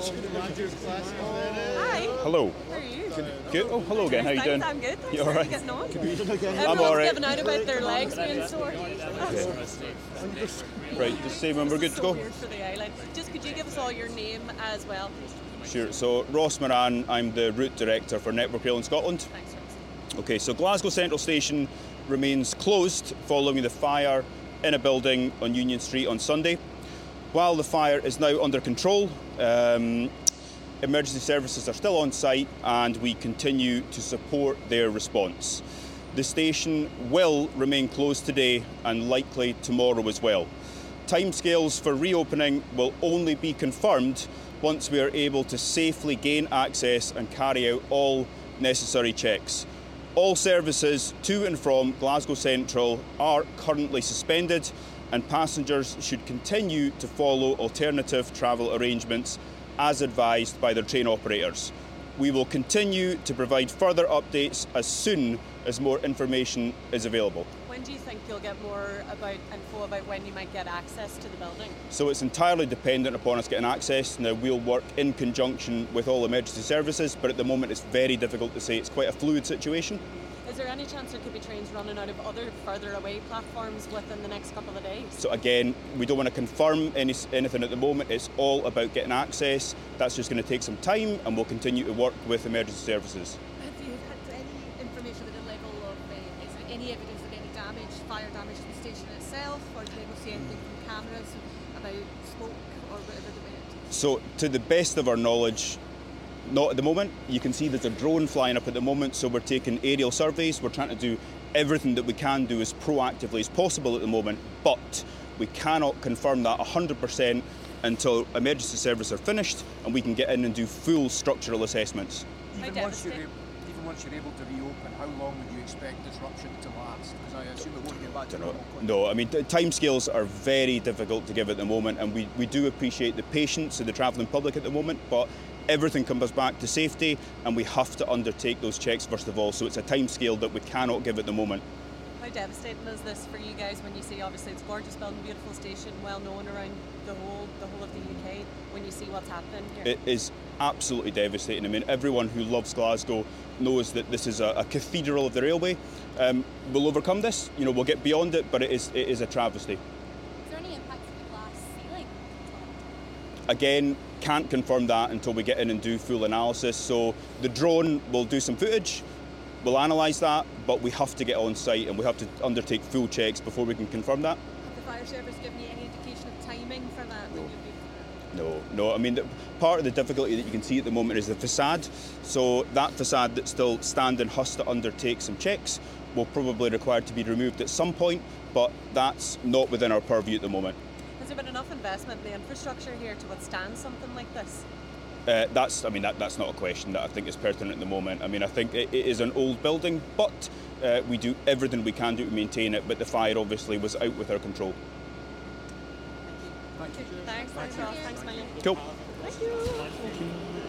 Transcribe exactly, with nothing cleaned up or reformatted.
Hi. Hello. How are you? Good. Oh, hello again. How you doing? I'm good. Thanks. You all How are right? you getting on? I'm Everyone's all right. giving out about their legs being sore. Right, just say when we're good to So go. weird for the eyeline. Just could you give us all your name as well? Sure. So, Ross Moran, I'm the route director for Network Rail in Scotland. Thanks, Ross. Okay, so Glasgow Central Station remains closed following the fire in a building on Union Street on Sunday. While the fire is now under control, um, emergency services are still on site and we continue to support their response. The station will remain closed today and likely tomorrow as well. Timescales for reopening will only be confirmed once we are able to safely gain access and carry out all necessary checks. All services to and from Glasgow Central are currently suspended and passengers should continue to follow alternative travel arrangements as advised by their train operators. We will continue to provide further updates as soon as more information is available. When do you think you'll get more about info about when you might get access to the building? So it's entirely dependent upon us getting access. Now we'll work in conjunction with all emergency services, but at the moment it's very difficult to say. It's quite a fluid situation. Is there any chance there could be trains running out of other further away platforms within the next couple of days? So again, we don't want to confirm any, anything at the moment. It's all about getting access. That's just going to take some time and we'll continue to work with emergency services. Have you had any information at the level of, uh, is there any evidence of any damage, fire damage to the station itself, or did they able to see anything from cameras about smoke or whatever they went? So to the best of our knowledge, not at the moment. You can see there's a drone flying up at the moment, so we're taking aerial surveys. We're trying to do everything that we can do as proactively as possible at the moment, but we cannot confirm that one hundred percent until emergency services are finished and we can get in and do full structural assessments. Even once, you're, even once you're able to reopen, how long would you expect disruption to last? Because I assume it won't get back to normal quickly. No, I mean, timescales are very difficult to give at the moment, and we, we do appreciate the patience of the travelling public at the moment, but everything comes back to safety and we have to undertake those checks first of all, so it's a timescale that we cannot give at the moment. How devastating is this for you guys when you see, obviously it's a gorgeous building, beautiful station, well known around the whole the whole of the U K, when you see what's happening here? It is absolutely devastating. I mean, everyone who loves Glasgow knows that this is a, a cathedral of the railway. Um, we'll overcome this, you know, we'll get beyond it, but it is it is a travesty. Is there any impact to the glass ceiling? Again, can't confirm that until we get in and do full analysis. So the drone will do some footage, we'll analyse that, but we have to get on site and we have to undertake full checks before we can confirm that. Have the fire service given you any indication of timing for that? When you'll be... No, no. I mean, the, part of the difficulty that you can see at the moment is the facade. So that facade that's still standing has to undertake some checks. Will probably require to be removed at some point, but that's not within our purview at the moment. Has there been enough investment in the infrastructure here to withstand something like this? Uh, that's, I mean, that, that's not a question that I think is pertinent at the moment. I mean, I think it, it is an old building, but uh, we do everything we can do to maintain it, but the fire obviously was out with our control. Thank you. Thanks, thanks, Ross. Thanks, Millie. Cool. Thank you.